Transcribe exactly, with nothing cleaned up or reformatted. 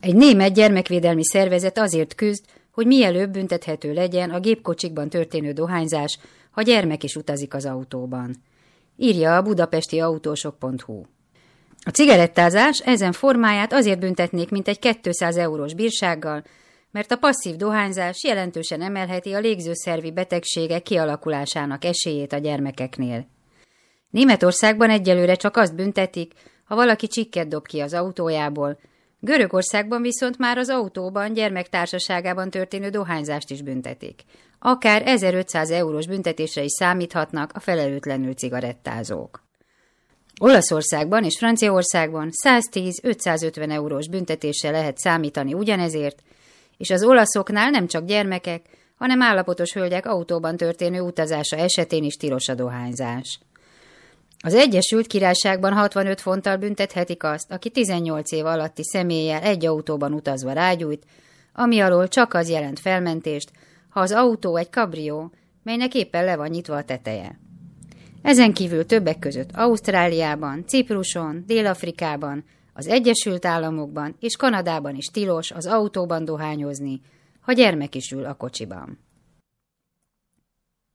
Egy német gyermekvédelmi szervezet azért küzd, hogy mielőbb büntethető legyen a gépkocsikban történő dohányzás, ha gyermek is utazik az autóban. Írja a budapesti autósok pont hu. A cigarettázás ezen formáját azért büntetnék mintegy kétszáz eurós bírsággal, mert a passzív dohányzás jelentősen emelheti a légzőszervi betegségek kialakulásának esélyét a gyermekeknél. Németországban egyelőre csak azt büntetik, ha valaki csikket dob ki az autójából, Görögországban viszont már az autóban gyermektársaságában történő dohányzást is büntetik. Akár ezerötszáz eurós büntetésre is számíthatnak a felelőtlenül cigarettázók. Olaszországban és Franciaországban száztíz-ötszázötven eurós büntetéssel lehet számítani ugyanezért, és az olaszoknál nem csak gyermekek, hanem állapotos hölgyek autóban történő utazása esetén is tilos a dohányzás. Az Egyesült Királyságban hatvanöt fonttal büntethetik azt, aki tizennyolc év alatti személlyel egy autóban utazva rágyújt, ami alól csak az jelent felmentést, ha az autó egy kabrió, melynek éppen le van nyitva a teteje. Ezen kívül többek között Ausztráliában, Cipruson, Dél-Afrikában, az Egyesült Államokban és Kanadában is tilos az autóban dohányozni, ha gyermek is ül a kocsiban.